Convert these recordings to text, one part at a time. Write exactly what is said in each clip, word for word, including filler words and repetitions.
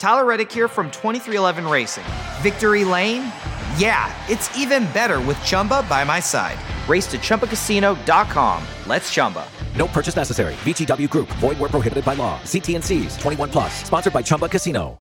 Tyler Reddick here from twenty-three eleven Racing. Victory Lane? Yeah, it's even better with Chumba by my side. Race to Chumba Casino dot com. Let's Chumba. No purchase necessary. V G W Group. Void where prohibited by law. See T N Cs. twenty-one plus. Sponsored by Chumba Casino.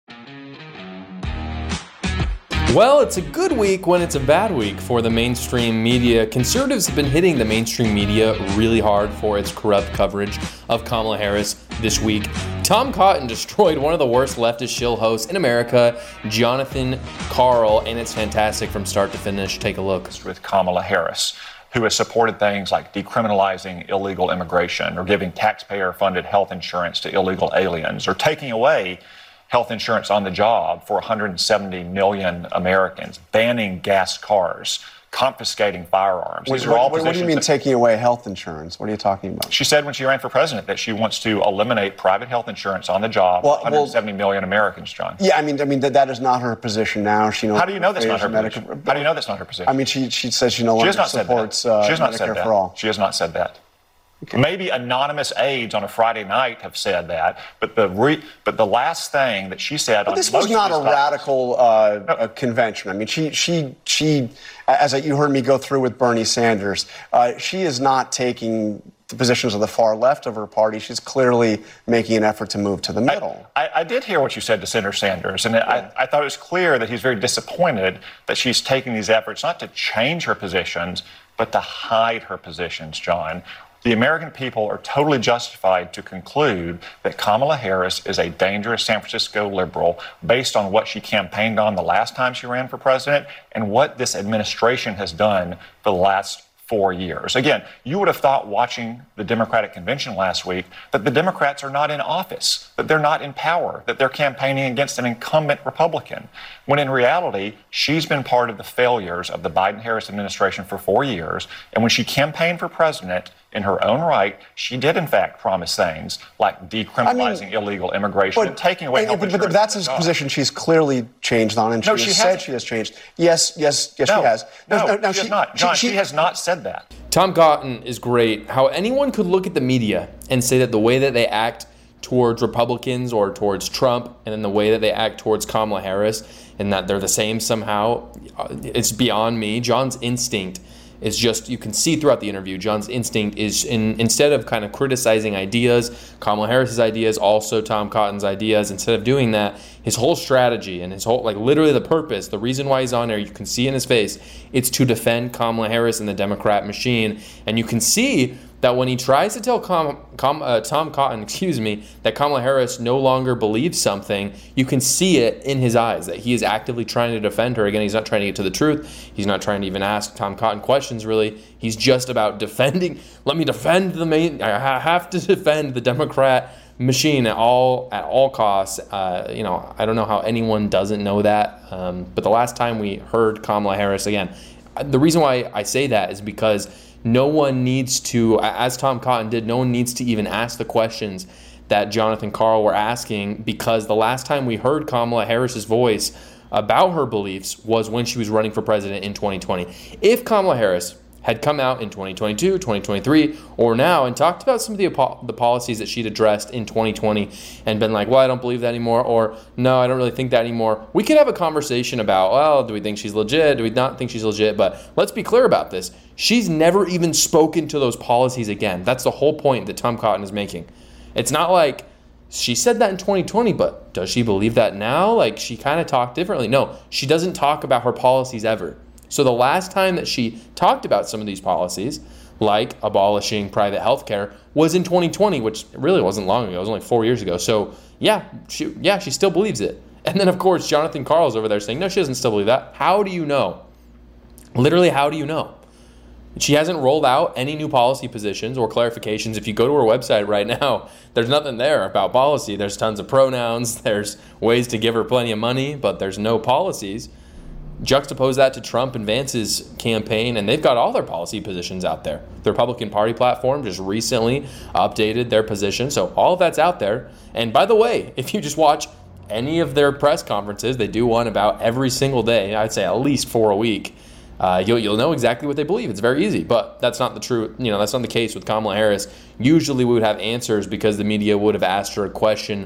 Well, it's a good week when it's a bad week for the mainstream media. Conservatives have been hitting the mainstream media really hard for its corrupt coverage of Kamala Harris this week. Tom Cotton destroyed one of the worst leftist shill hosts in America, Jonathan Karl, and it's fantastic from start to finish. Take a look. With Kamala Harris, who has supported things like decriminalizing illegal immigration or giving taxpayer-funded health insurance to illegal aliens or taking away health insurance on the job for one hundred seventy million Americans, banning gas cars, confiscating firearms. These what, are all what, what do you mean that, taking away health insurance? What are you talking about? She said when she ran for president that she wants to eliminate private health insurance on the job well, for one hundred seventy well, million Americans, John. Yeah, I mean, I mean that, that is not her position now. She knows. How do you know that's not her medical, position? How do you know that's not her position? I mean, she she says she no longer she supports uh, she has not Medicare said that. for all. She has not said that. Okay. Maybe anonymous aides on a Friday night have said that, but the re, but the last thing that she said but on this was not a topics, radical uh, no. a convention. I mean, she she she, as you heard me go through with Bernie Sanders, uh, she is not taking the positions of the far left of her party. She's clearly making an effort to move to the middle. I, I, I did hear what you said to Senator Sanders, and yeah. I, I thought it was clear that he's very disappointed that she's taking these efforts not to change her positions, but to hide her positions, John. The American people are totally justified to conclude that Kamala Harris is a dangerous San Francisco liberal based on what she campaigned on the last time she ran for president and what this administration has done for the last four years. Again, you would have thought watching the Democratic convention last week that the Democrats are not in office, that they're not in power, that they're campaigning against an incumbent Republican, when in reality, she's been part of the failures of the Biden-Harris administration for four years. And when she campaigned for president, in her own right, she did, in fact, promise things like decriminalizing I mean, illegal immigration but, and taking away health but, insurance. But that's a position she's clearly changed on, and no, she, she has hasn't. said she has changed. Yes, yes, yes, no, she has. No, no, no, no she, she has not. John, she, she has not said that. Tom Cotton is great. How anyone could look at the media and say that the way that they act towards Republicans or towards Trump and then the way that they act towards Kamala Harris and that they're the same somehow, it's beyond me. John's instinct is just, you can see throughout the interview, John's instinct is in, instead of kind of criticizing ideas, Kamala Harris's ideas, also Tom Cotton's ideas, instead of doing that, his whole strategy and his whole, like literally the purpose, the reason why he's on there, you can see in his face, it's to defend Kamala Harris and the Democrat machine. And you can see that when he tries to tell Com, Com, uh, Tom Cotton, excuse me, that Kamala Harris no longer believes something, you can see it in his eyes, that he is actively trying to defend her. Again, he's not trying to get to the truth. He's not trying to even ask Tom Cotton questions, really. He's just about defending. Let me defend the main, I have to defend the Democrat machine at all at all costs. Uh, you know, I don't know how anyone doesn't know that. Um, but the last time we heard Kamala Harris, again, the reason why I say that is because no one needs to, as Tom Cotton did, no one needs to even ask the questions that Jonathan Karl were asking, because the last time we heard Kamala Harris's voice about her beliefs was when she was running for president in twenty twenty. If Kamala Harris had come out in twenty twenty-two, twenty twenty-three, or now and talked about some of the the policies that she'd addressed in twenty twenty and been like, well, I don't believe that anymore, or no, I don't really think that anymore, we could have a conversation about, well, do we think she's legit? Do we not think she's legit? But let's be clear about this. She's never even spoken to those policies again. That's the whole point that Tom Cotton is making. It's not like she said that in twenty twenty, but does she believe that now? Like, she kind of talked differently. No, she doesn't talk about her policies ever. So the last time that she talked about some of these policies, like abolishing private health care, was in twenty twenty, which really wasn't long ago. It was only four years ago. So yeah, she yeah, she still believes it. And then, of course, Jonathan Karl's over there saying, no, she doesn't still believe that. How do you know? Literally, how do you know? She hasn't rolled out any new policy positions or clarifications. If you go to her website right now, there's nothing there about policy. There's tons of pronouns. There's ways to give her plenty of money, but there's no policies. Juxtapose that to Trump and Vance's campaign, and they've got all their policy positions out there. The Republican Party platform just recently updated their position, so all of that's out there. And by the way, if you just watch any of their press conferences, they do one about every single day, I'd say at least four a week, uh, you'll, you'll know exactly what they believe. It's very easy, but that's not the true, you know, that's not the case with Kamala Harris. Usually we would have answers because the media would have asked her a question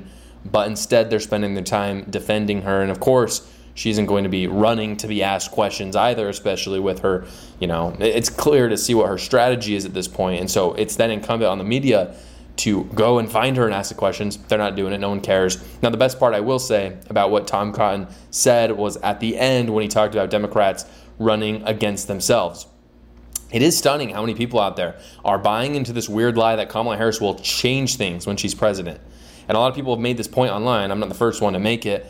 but instead they're spending their time defending her. And of course, she isn't going to be running to be asked questions either, especially with her, you know, it's clear to see what her strategy is at this point. And so it's then incumbent on the media to go and find her and ask the questions. They're not doing it. No one cares. Now, the best part I will say about what Tom Cotton said was at the end when he talked about Democrats running against themselves. It is stunning how many people out there are buying into this weird lie that Kamala Harris will change things when she's president. And a lot of people have made this point online. I'm not the first one to make it.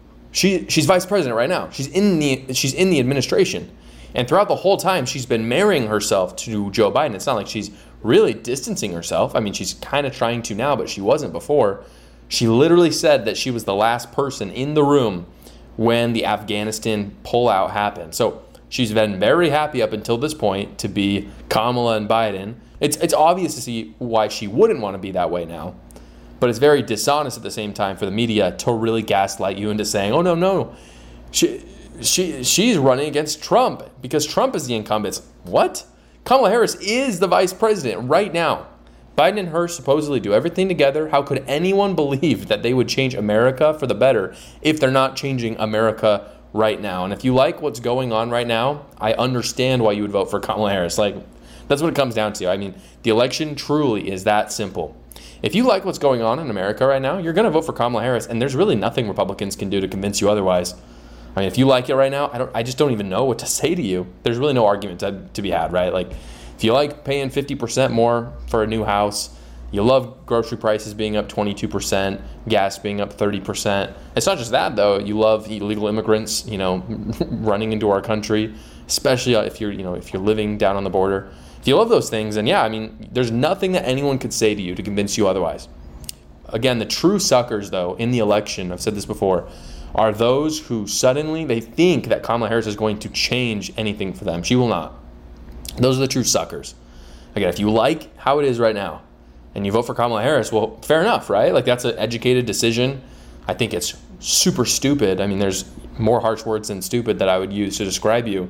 She she's vice president right now. She's in the she's in the administration. And throughout the whole time, she's been marrying herself to Joe Biden. It's not like she's really distancing herself. I mean, she's kind of trying to now, but she wasn't before. She literally said that she was the last person in the room when the Afghanistan pullout happened. So she's been very happy up until this point to be Kamala and Biden. It's it's obvious to see why she wouldn't want to be that way now. But it's very dishonest at the same time for the media to really gaslight you into saying, oh, no, no, she, she she's running against Trump because Trump is the incumbent. What? Kamala Harris is the vice president right now. Biden and her supposedly do everything together. How could anyone believe that they would change America for the better if they're not changing America right now? And if you like what's going on right now, I understand why you would vote for Kamala Harris. Like, that's what it comes down to. I mean, the election truly is that simple. If you like what's going on in America right now, you're going to vote for Kamala Harris, and there's really nothing Republicans can do to convince you otherwise. I mean, if you like it right now, I don't. I just don't even know what to say to you. There's really no argument to, to be had, right? Like, if you like paying fifty percent more for a new house, you love grocery prices being up twenty-two percent, gas being up thirty percent. It's not just that, though. You love illegal immigrants, you know, running into our country, especially if you're, you know, if you're living down on the border. If you love those things, then yeah, I mean, there's nothing that anyone could say to you to convince you otherwise. Again, the true suckers, though, in the election, I've said this before, are those who suddenly, they think that Kamala Harris is going to change anything for them. She will not. Those are the true suckers. Again, if you like how it is right now and you vote for Kamala Harris, well, fair enough, right? Like, that's an educated decision. I think it's super stupid. I mean, there's more harsh words than stupid that I would use to describe you.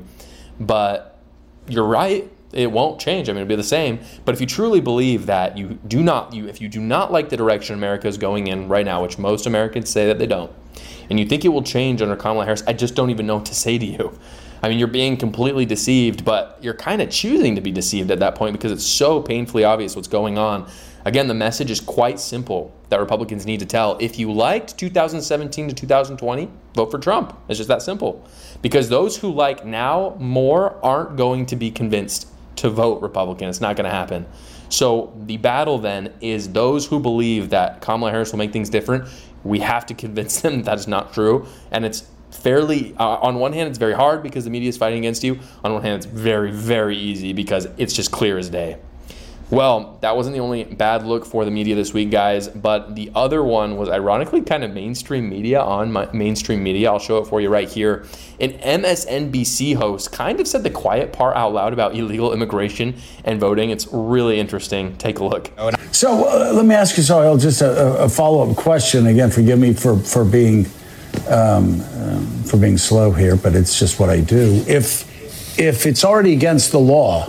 But you're right. It won't change. I mean, it'll be the same. But if you truly believe that you do not, you if you do not like the direction America is going in right now, which most Americans say that they don't, and you think it will change under Kamala Harris, I just don't even know what to say to you. I mean, you're being completely deceived, but you're kind of choosing to be deceived at that point because it's so painfully obvious what's going on. Again, the message is quite simple that Republicans need to tell. If you liked two thousand seventeen to two thousand twenty, vote for Trump. It's just that simple. Because those who like now more aren't going to be convinced to vote Republican. It's not going to happen. So the battle then is those who believe that Kamala Harris will make things different. We have to convince them that is not true. And it's fairly, uh, on one hand, it's very hard because the media is fighting against you. On one hand, it's very, very easy because it's just clear as day. Well, that wasn't the only bad look for the media this week, guys, but the other one was ironically kind of mainstream media on my mainstream media. I'll show it for you right here. An M S N B C host kind of said the quiet part out loud about illegal immigration and voting. It's really interesting. Take a look. So uh, let me ask you, Sahil, just a, a follow-up question. Again, forgive me for, for being um, um, for being slow here, but it's just what I do. If if it's already against the law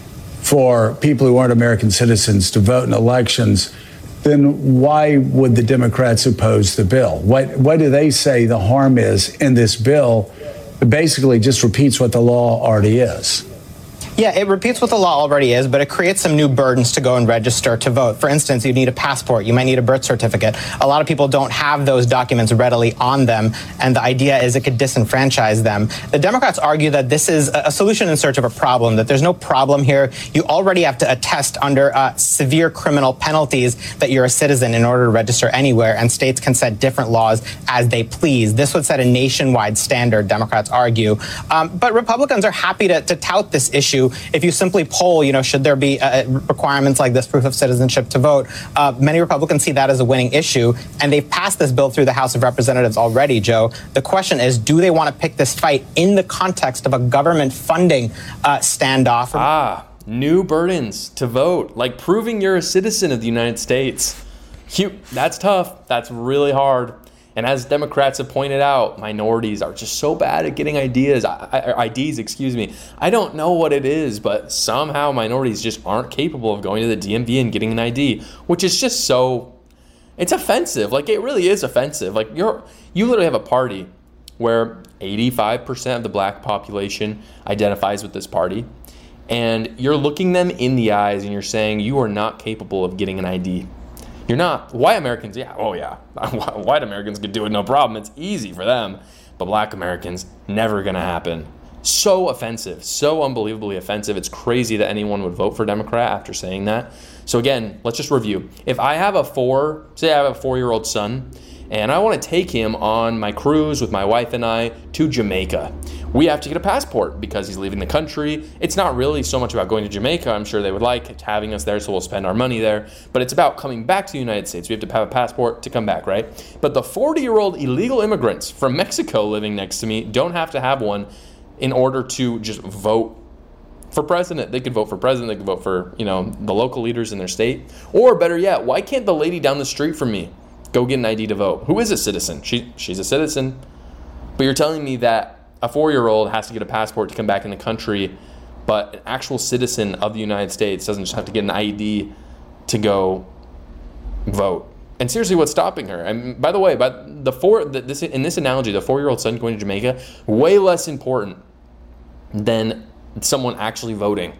for people who aren't American citizens to vote in elections, then why would the Democrats oppose the bill? What what do they say the harm is in this bill? It basically just repeats what the law already is. Yeah, it repeats what the law already is, but it creates some new burdens to go and register to vote. For instance, you need a passport. You might need a birth certificate. A lot of people don't have those documents readily on them, and the idea is it could disenfranchise them. The Democrats argue that this is a solution in search of a problem, that there's no problem here. You already have to attest under uh, severe criminal penalties that you're a citizen in order to register anywhere, and states can set different laws as they please. This would set a nationwide standard, Democrats argue. Um, but Republicans are happy to, to tout this issue. If you simply poll, you know, should there be uh, requirements like this, proof of citizenship to vote, uh, many Republicans see that as a winning issue, and they've passed this bill through the House of Representatives already, Joe. The question is, do they want to pick this fight in the context of a government funding uh, standoff? Ah, new burdens to vote, like proving you're a citizen of the United States. You, that's tough. That's really hard. And as Democrats have pointed out, minorities are just so bad at getting ideas, I Ds, excuse me. I don't know what it is, but somehow minorities just aren't capable of going to the D M V and getting an I D, which is just so, It's offensive. Like, it really is offensive. Like, you're you literally have a party where eighty-five percent of the black population identifies with this party, and you're looking them in the eyes and you're saying you are not capable of getting an I D. You're not. White Americans, yeah, oh yeah. White Americans could do it, no problem. It's easy for them. But black Americans, never going to happen. So offensive, so unbelievably offensive. It's crazy that anyone would vote for Democrat after saying that. So again, let's just review. If I have a four, say I have a four-year-old son, and I want to take him on my cruise with my wife and I to Jamaica, we have to get a passport because he's leaving the country. It's not really so much about going to Jamaica. I'm sure they would like having us there, so we'll spend our money there. But it's about coming back to the United States. We have to have a passport to come back, right? But the forty-year-old illegal immigrants from Mexico living next to me don't have to have one in order to just vote for president. They could vote for president. They could vote for, you know, the local leaders in their state. Or better yet, why can't the lady down the street from me go get an I D to vote? Who is a citizen? She she's a citizen. But you're telling me that a four-year-old has to get a passport to come back in the country, but an actual citizen of the United States doesn't just have to get an I D to go vote. And seriously, what's stopping her? And by the way, but the four the, this in this analogy, the four-year-old son going to Jamaica, way less important than someone actually voting.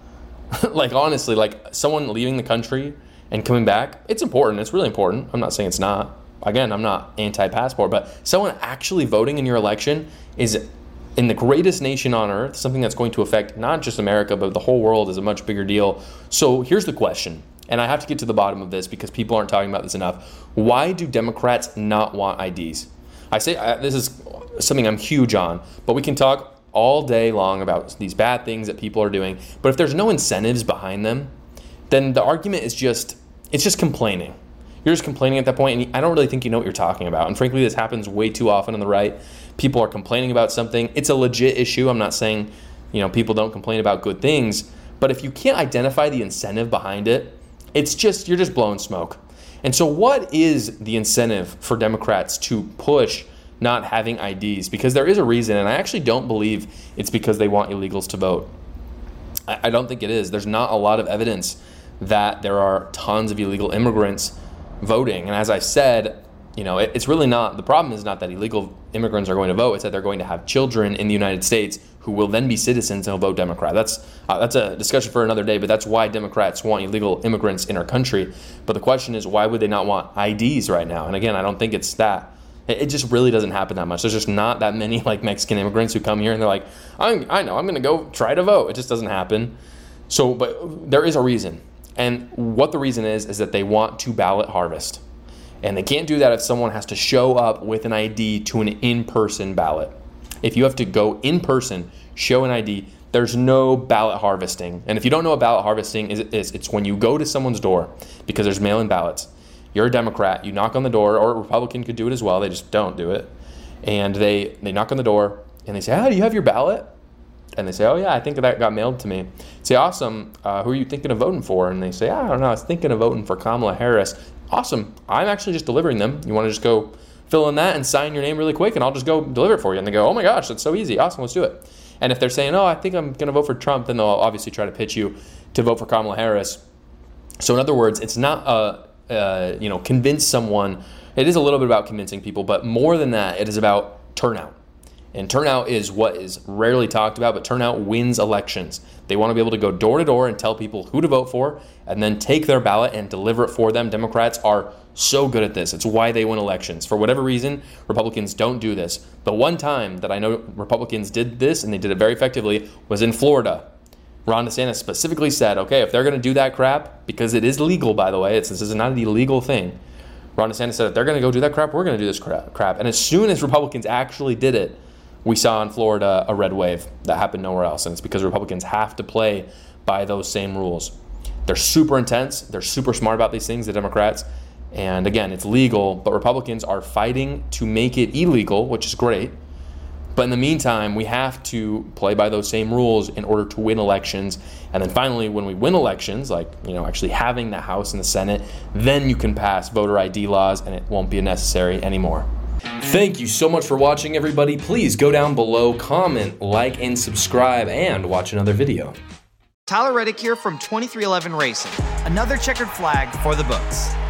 Like, honestly, like someone leaving the country and coming back, it's important. It's really important. I'm not saying it's not. Again, I'm not anti-passport, but someone actually voting in your election is, in the greatest nation on earth, something that's going to affect not just America, but the whole world is a much bigger deal. So here's the question, and I have to get to the bottom of this because people aren't talking about this enough. Why do Democrats not want I Ds? I say I, this is something I'm huge on, but we can talk all day long about these bad things that people are doing. But if there's no incentives behind them, then the argument is just, it's just complaining. You're just complaining at that point, and I don't really think you know what you're talking about. And frankly, this happens way too often on the right. People are complaining about something. It's a legit issue. I'm not saying, you know, people don't complain about good things. But if you can't identify the incentive behind it, it's just, you're just blowing smoke. And so what is the incentive for Democrats to push not having I Ds? Because there is a reason, and I actually don't believe it's because they want illegals to vote. I, I don't think it is. There's not a lot of evidence that there are tons of illegal immigrants voting. And as I said, you know, it, it's really not, the problem is not that illegal immigrants are going to vote, it's that they're going to have children in the United States who will then be citizens and will vote Democrat. That's uh, that's a discussion for another day, but that's why Democrats want illegal immigrants in our country. But the question is, why would they not want I Ds right now? And again, I don't think it's that. It, it just really doesn't happen that much. There's just not that many like Mexican immigrants who come here and they're like, I'm, I know, I'm going to go try to vote. It just doesn't happen. So, but there is a reason. And what the reason is, is that they want to ballot harvest. And they can't do that if someone has to show up with an I D to an in-person ballot. If you have to go in person, show an I D, there's no ballot harvesting. And if you don't know what ballot harvesting is, is it's when you go to someone's door, because there's mail-in ballots. You're a Democrat, you knock on the door, or a Republican could do it as well, they just don't do it. And they, they knock on the door, and they say, oh, do you have your ballot? And they say, oh, yeah, I think that got mailed to me. Say, awesome, uh, who are you thinking of voting for? And they say, I don't know, I was thinking of voting for Kamala Harris. Awesome, I'm actually just delivering them. You want to just go fill in that and sign your name really quick, and I'll just go deliver it for you. And they go, oh my gosh, that's so easy. Awesome, let's do it. And if they're saying, oh, I think I'm going to vote for Trump, then they'll obviously try to pitch you to vote for Kamala Harris. So in other words, it's not, uh, uh, you know, convince someone. It is a little bit about convincing people, but more than that, it is about turnout. And turnout is what is rarely talked about, but turnout wins elections. They want to be able to go door to door and tell people who to vote for and then take their ballot and deliver it for them. Democrats are so good at this. It's why they win elections. For whatever reason, Republicans don't do this. The one time that I know Republicans did this, and they did it very effectively, was in Florida. Ron DeSantis specifically said, okay, if they're going to do that crap, because it is legal, by the way, it's, this is not an illegal thing. Ron DeSantis said, if they're going to go do that crap, we're going to do this crap. crap. And as soon as Republicans actually did it, we saw in Florida a red wave that happened nowhere else. And it's because Republicans have to play by those same rules. They're super intense. They're super smart about these things, the Democrats. And again, it's legal, but Republicans are fighting to make it illegal, which is great. But in the meantime, we have to play by those same rules in order to win elections. And then finally, when we win elections, like, you know, actually having the House and the Senate, then you can pass voter I D laws and it won't be necessary anymore. Thank you so much for watching, everybody. Please go down below, comment, like, and subscribe, and watch another video. Tyler Reddick here from twenty-three eleven Racing. Another checkered flag for the books.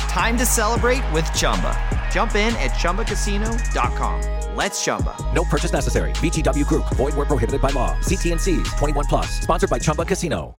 time to celebrate with Chumba. Jump in at chumba casino dot com. Let's Chumba. No purchase necessary. V G W Group. Void where prohibited by law. See T N Cs. twenty-one plus. Sponsored by Chumba Casino.